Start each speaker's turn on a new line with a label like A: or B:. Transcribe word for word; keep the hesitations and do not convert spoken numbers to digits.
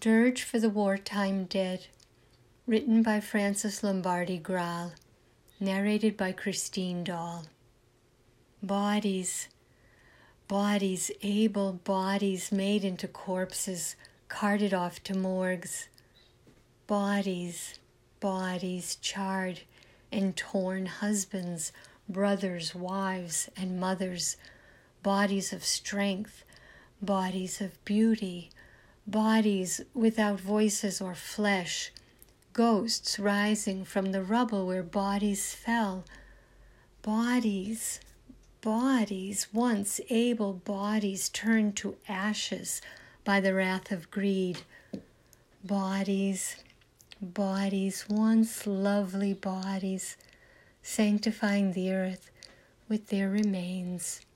A: Dirge for the Wartime Dead, written by Frances Lombardi Graal, narrated by Christine Dahl. Bodies, bodies, able bodies made into corpses, carted off to morgues. Bodies, bodies, charred and torn husbands, brothers, wives, and mothers, bodies of strength, bodies of beauty, bodies without voices or flesh, ghosts rising from the rubble where bodies fell, bodies, bodies, once able bodies turned to ashes by the wrath of greed, bodies, bodies, once lovely bodies, sanctifying the earth with their remains.